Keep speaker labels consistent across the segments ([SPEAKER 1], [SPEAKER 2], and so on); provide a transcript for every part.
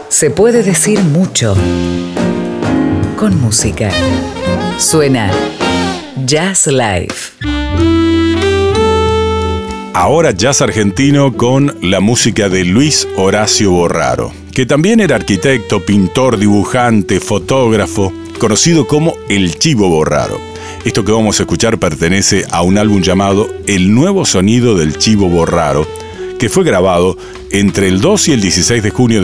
[SPEAKER 1] Se puede decir mucho con música. Suena Jazz Live.
[SPEAKER 2] Ahora jazz argentino con la música de Luis Horacio Borraro, que también era arquitecto, pintor, dibujante, fotógrafo, conocido como el Chivo Borraro. Esto que vamos a escuchar pertenece a un álbum llamado El Nuevo Sonido del Chivo Borraro, que fue grabado entre el 2 y el 16 de junio de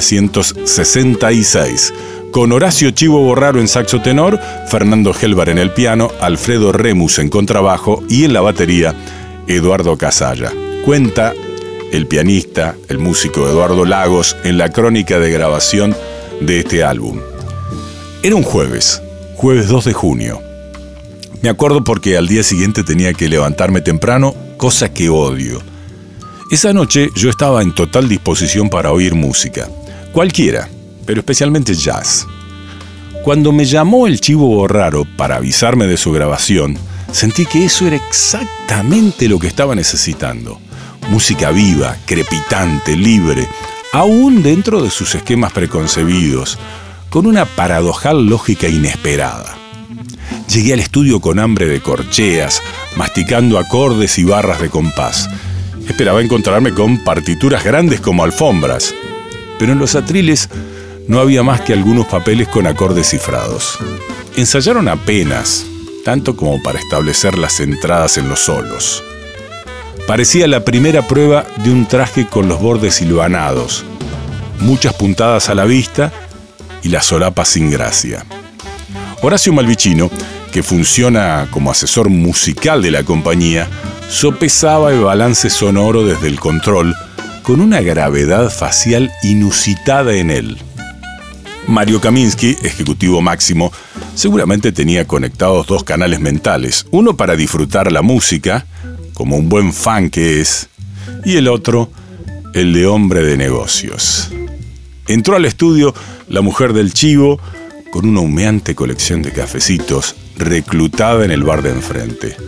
[SPEAKER 2] 1966, con Horacio Chivo Borraro en saxo tenor, Fernando Gelbar en el piano, Alfredo Remus en contrabajo y en la batería, Eduardo Casalla. Cuenta el pianista, el músico Eduardo Lagos, en la crónica de grabación de este álbum. Era un jueves 2 de junio. Me acuerdo porque al día siguiente tenía que levantarme temprano, cosa que odio. Esa noche yo estaba en total disposición para oír música, cualquiera, pero especialmente jazz. Cuando me llamó el Chivo Borraro para avisarme de su grabación, sentí que eso era exactamente lo que estaba necesitando. Música viva, crepitante, libre, aún dentro de sus esquemas preconcebidos, con una paradojal lógica inesperada. Llegué al estudio con hambre de corcheas, masticando acordes y barras de compás. Esperaba encontrarme con partituras grandes como alfombras, pero en los atriles no había más que algunos papeles con acordes cifrados. Ensayaron apenas, tanto como para establecer las entradas en los solos. Parecía la primera prueba de un traje con los bordes hilvanados, muchas puntadas a la vista y las solapas sin gracia. Horacio Malvicino, que funciona como asesor musical de la compañía, sopesaba el balance sonoro desde el control con una gravedad facial inusitada en él. Mario Kaminsky, ejecutivo máximo, seguramente tenía conectados dos canales mentales, uno para disfrutar la música, como un buen fan que es, y el otro, el de hombre de negocios. Entró al estudio la mujer del Chivo con una humeante colección de cafecitos reclutada en el bar de enfrente.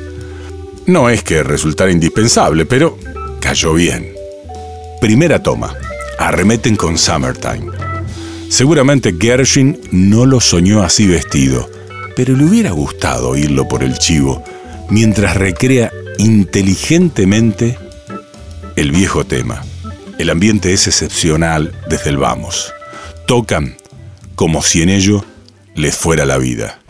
[SPEAKER 2] No es que resultara indispensable, pero cayó bien. Primera toma. Arremeten con Summertime. Seguramente Gershwin no lo soñó así vestido, pero le hubiera gustado oírlo por el Chivo, mientras recrea inteligentemente el viejo tema. El ambiente es excepcional desde el vamos. Tocan como si en ello les fuera la vida.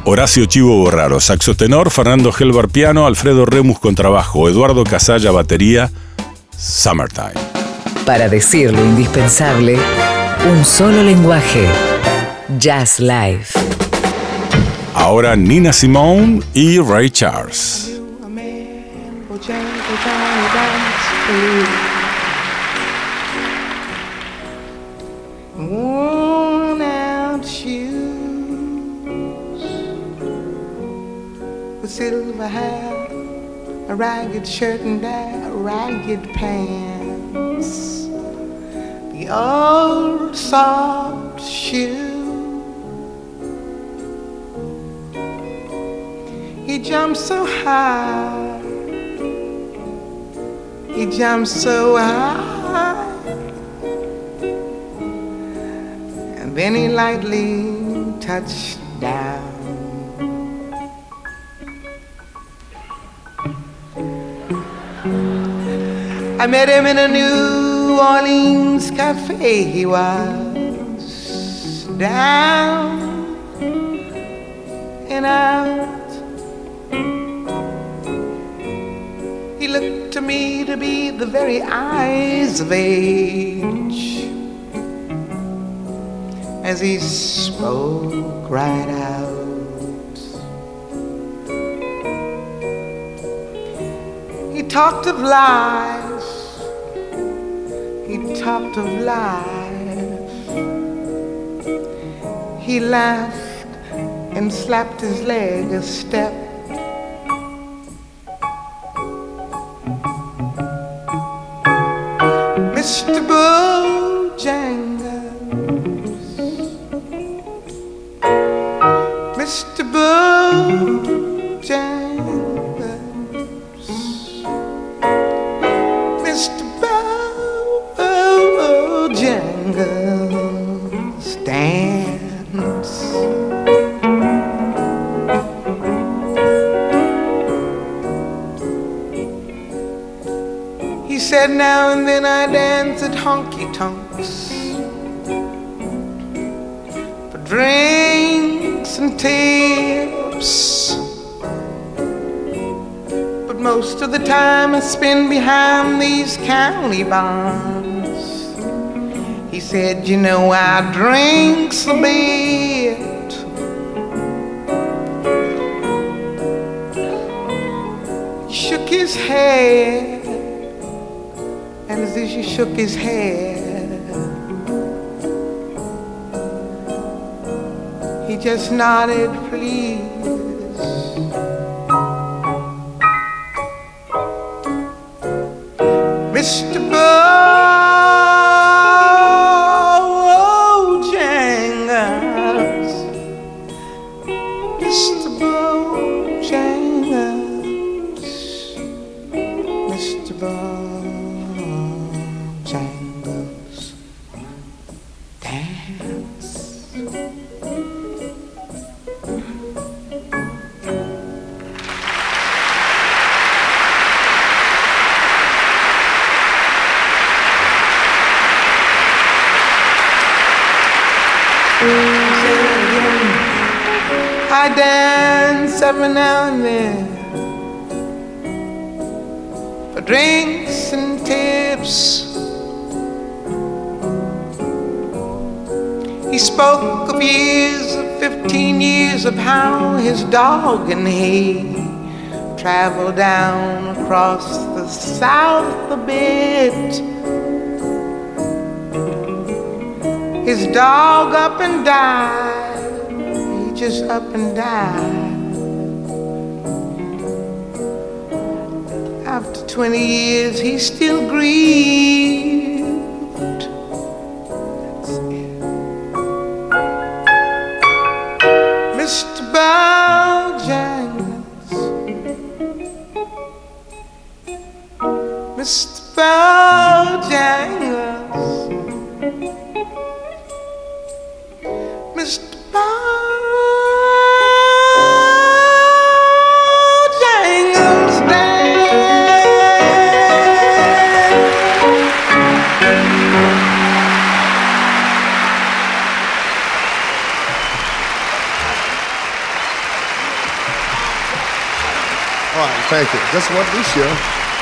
[SPEAKER 2] Horacio Chivo Borraro, saxo tenor, Fernando Helvar piano, Alfredo Remus contrabajo, Eduardo Casalla batería, Summertime.
[SPEAKER 1] Para decir lo indispensable, un solo lenguaje. Jazz Live.
[SPEAKER 2] Ahora Nina Simone y Ray Charles.
[SPEAKER 3] Worn out shoes with silver hair, a ragged shirt and ragged pants, the old soft shoe. He jumped so high, he jumped so high, and then he lightly touched down. I met him in a New Orleans cafe. He was down and out. He looked to me to be the very eyes of age as he spoke right out. He talked of life, he talked of life. He laughed and slapped his leg a step. Mr. Bojangles, Mr. Bojangles, Mr. Bojangles, dance. He said now and then I dance at honky-tonks for drinks and tips, but most of the time I spend behind these county barns. He said, you know, I drinks a bit, he shook his head. And as he shook his head, he just nodded, please. Mr. Bojangles, Mr. Bojangles, Mr. Bojangles, dance. I dance every now and then for drinks and tips. He spoke of years, of 15 years, of how his dog and he traveled down across the South a bit. His dog up and died, he just up and died. After 20 years, he still grieved. That's it. Mr. Bojangles, Mr. Bojangles, Mr. Bojangles,
[SPEAKER 4] Thank you. Just want to be sure.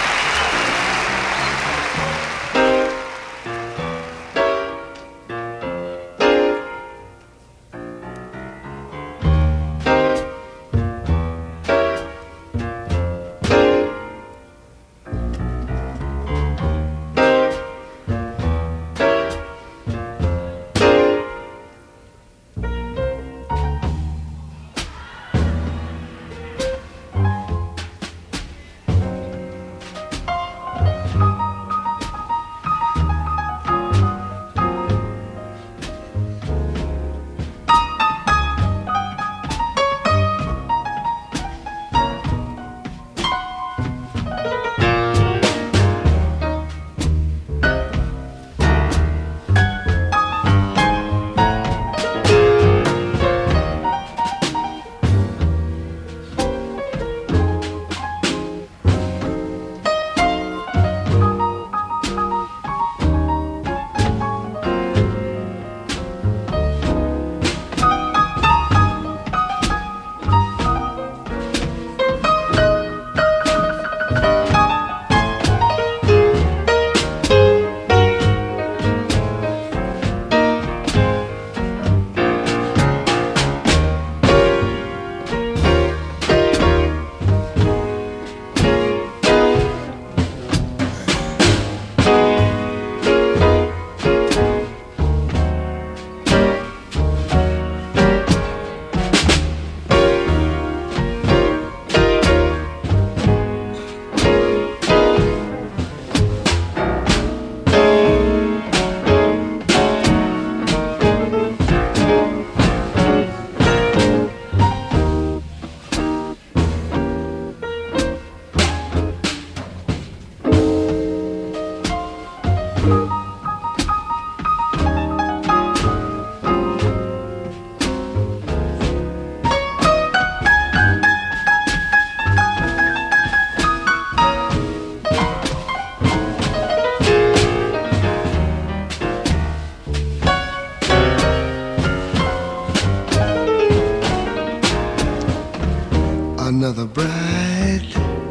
[SPEAKER 4] Another bride,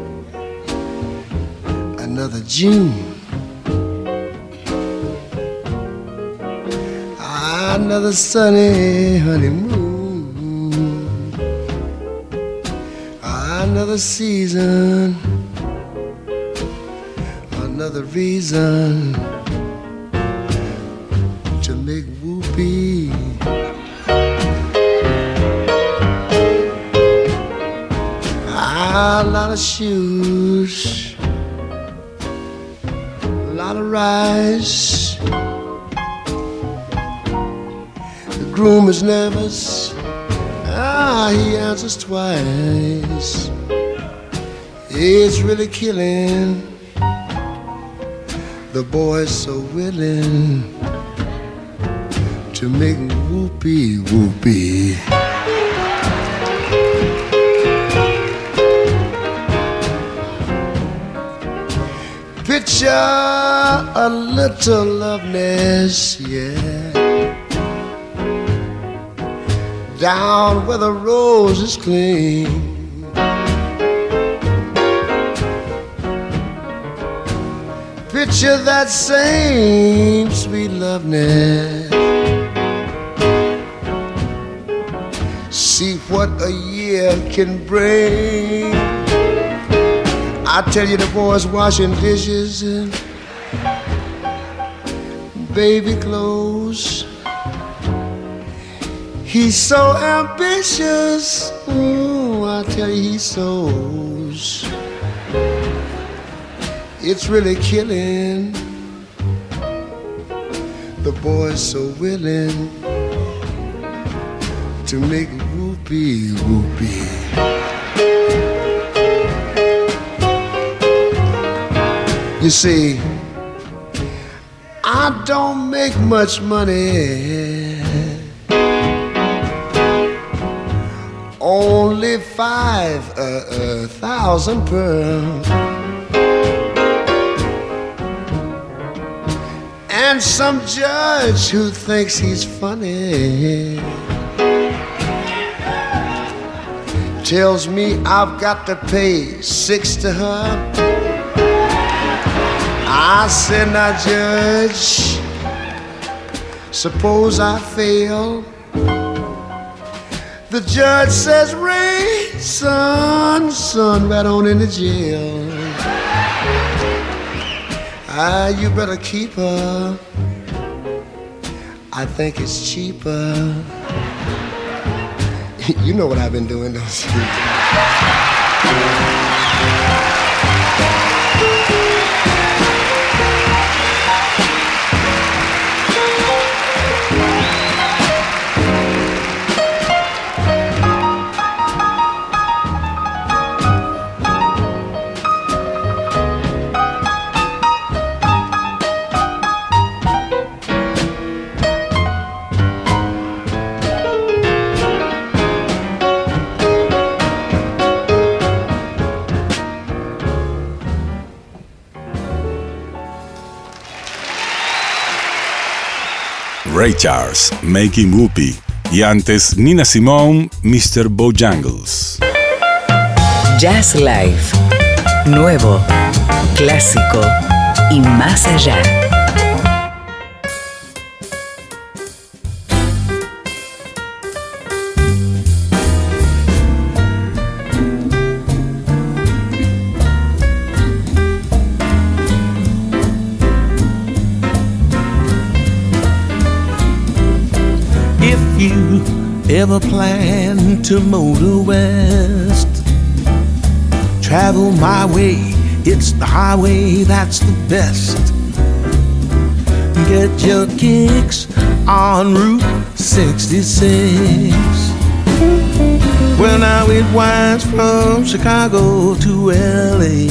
[SPEAKER 4] another June, another sunny honeymoon, another season, another reason to make whoopee. A lot of shoes, a lot of rice. The groom is nervous, he answers twice. It's really killing, the boy's so willing to make whoopee whoopee. Picture a little loveliness, yeah, down where the rose is clean. Picture that same sweet loveliness. See what a year can bring. I tell you, the boy's washing dishes and baby clothes. He's so ambitious. Ooh, I tell you, he sews. It's really killing. The boy's so willing to make whoopee whoopee. You see, I don't make much money, only 5,000 per. And some judge who thinks he's funny tells me I've got to pay 6 to her. I said, now Judge, suppose I fail. The judge says, Ray, son, right on into jail. You better keep her. I think it's cheaper. You know what I've been doing, don't you?
[SPEAKER 2] Ray Charles, Making Whoopee, y antes Nina Simone, Mr. Bojangles.
[SPEAKER 1] Jazz Live, nuevo, clásico y más allá.
[SPEAKER 5] Ever plan to motor west? Travel my way, it's the highway that's the best. Get your kicks on Route 66. Well, now it winds from Chicago to LA,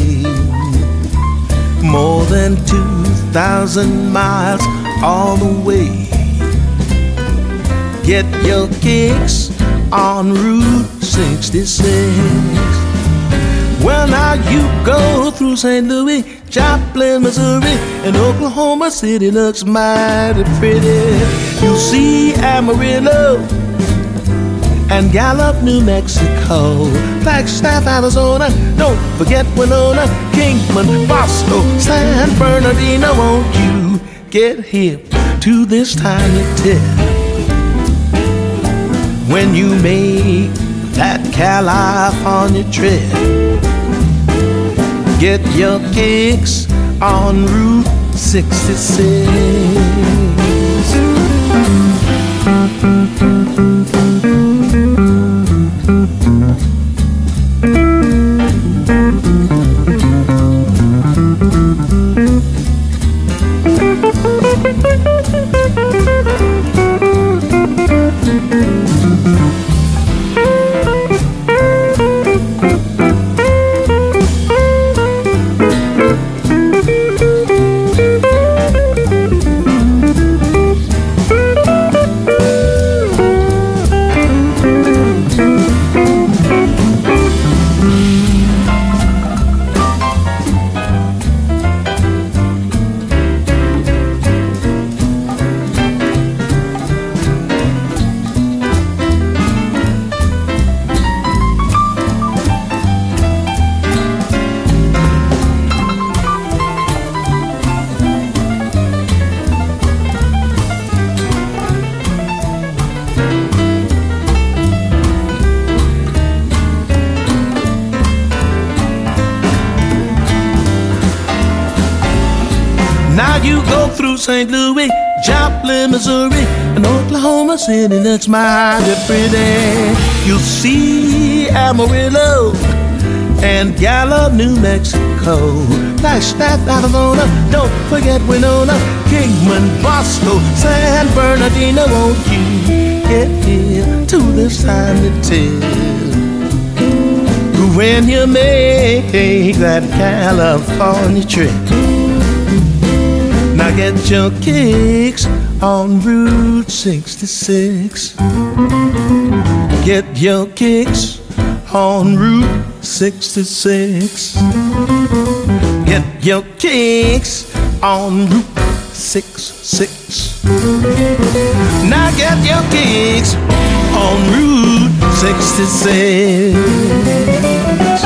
[SPEAKER 5] more than 2,000 miles all the way. Get your kicks on Route 66. Well, now you go through St. Louis, Joplin, Missouri, and Oklahoma City looks mighty pretty. You'll see Amarillo and Gallup, New Mexico, Flagstaff, Arizona, don't forget Winona, Kingman, Bosco, San Bernardino. Won't you get hip to this tiny tip when you make that California trip? Get your kicks on Route 66. St. Louis, Joplin, Missouri, and Oklahoma City looks mighty pretty. You'll see Amarillo and Gallup, New Mexico, Flagstaff, Arizona, don't forget Winona, Kingman, Bosco, San Bernardino. Won't you get here to this time to tell when you make that California trip? Now get your kicks on Route 66. Get your kicks on Route 66. Get your kicks on Route 66. Now get your kicks on Route 66.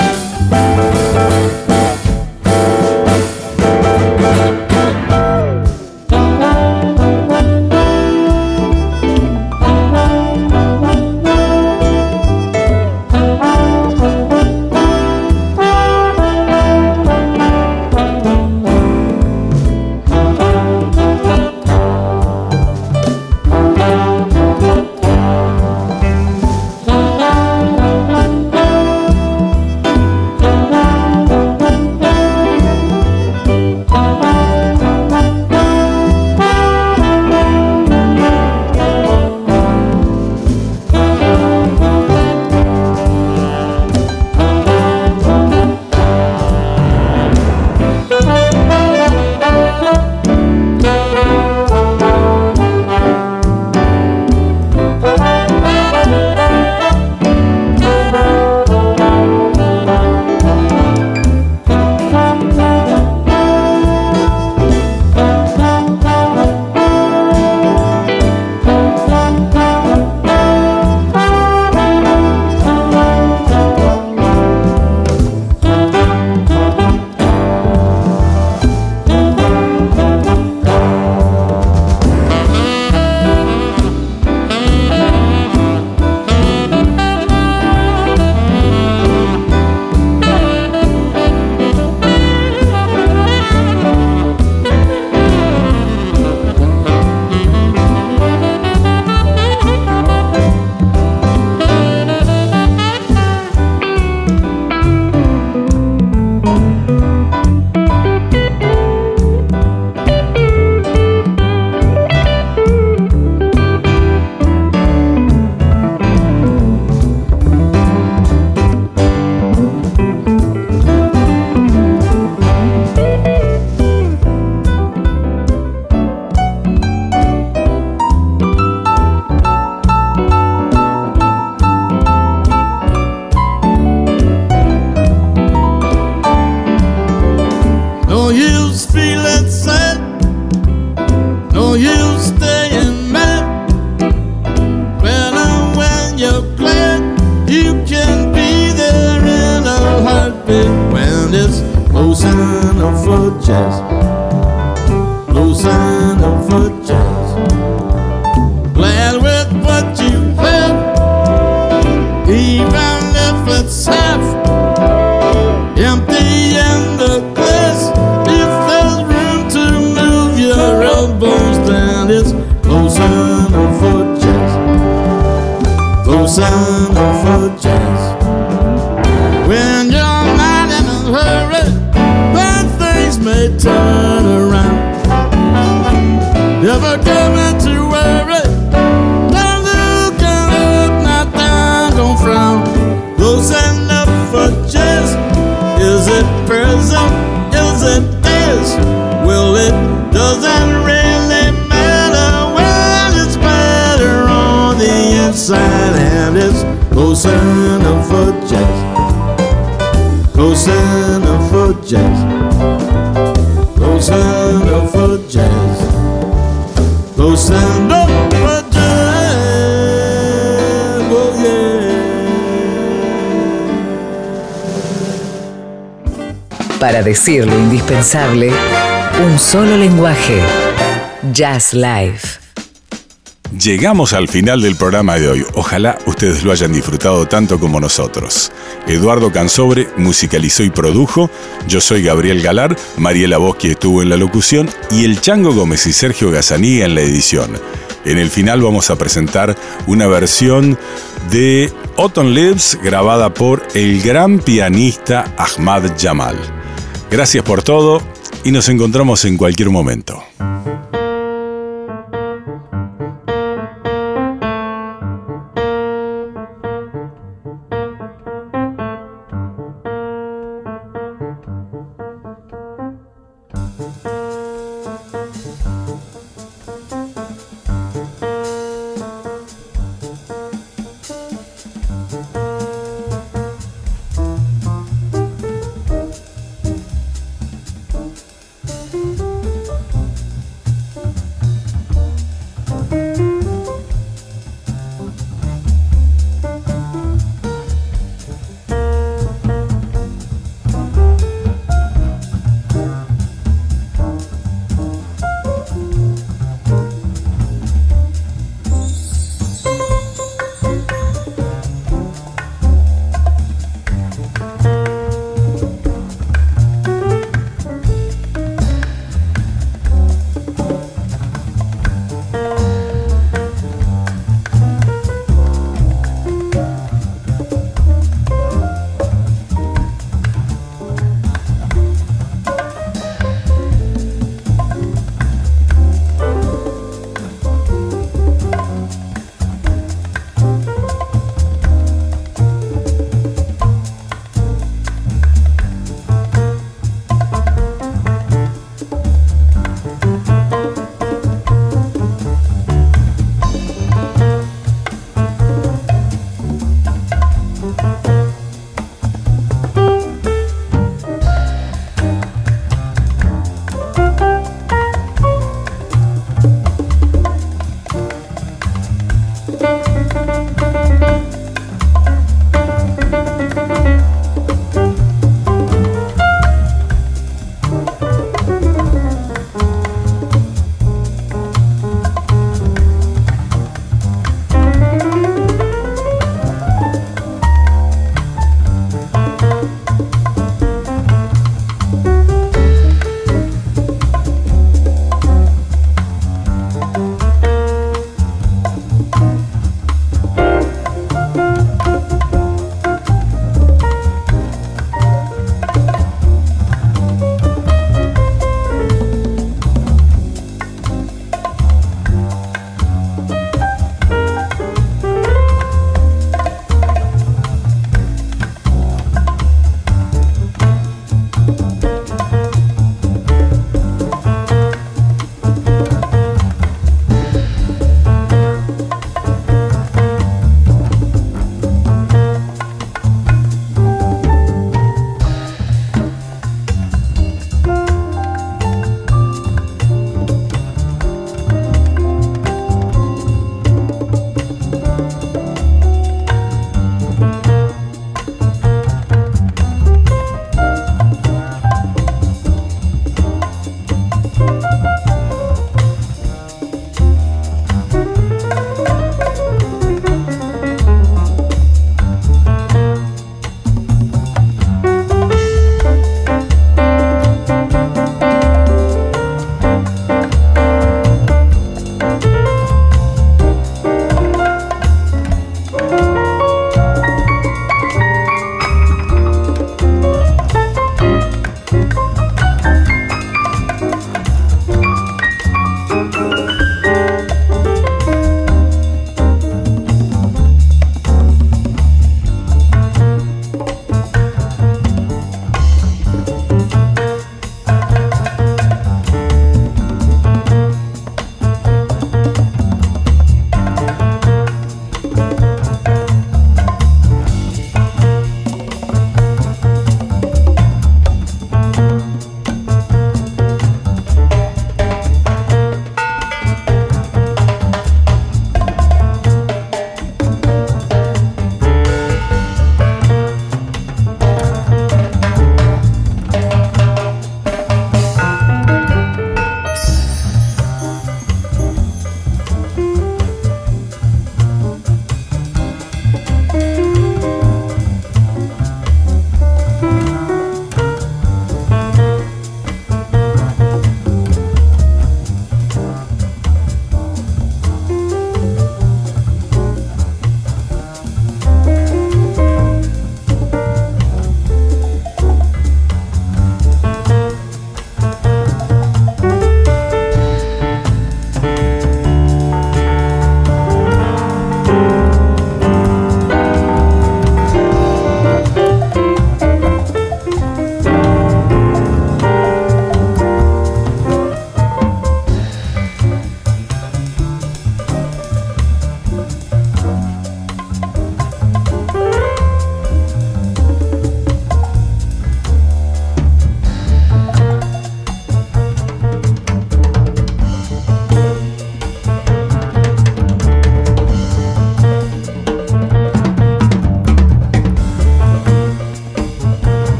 [SPEAKER 1] Para decir lo indispensable, un solo lenguaje. Jazz Live.
[SPEAKER 2] Llegamos al final del programa de hoy. Ojalá ustedes lo hayan disfrutado tanto como nosotros. Eduardo Cansobre musicalizó y produjo. Yo soy Gabriel Galar, Mariela Boschi estuvo en la locución y el Chango Gómez y Sergio Gazzaniga en la edición. En el final vamos a presentar una versión de Autumn Leaves grabada por el gran pianista Ahmad Jamal. Gracias por todo y nos encontramos en cualquier momento.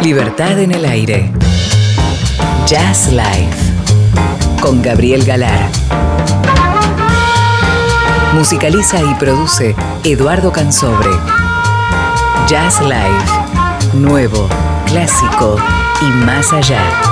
[SPEAKER 1] Libertad en el aire. Jazz Live. Con Gabriel Galar. Musicaliza y produce Eduardo Cansobre. Jazz Live. Nuevo, clásico y más allá.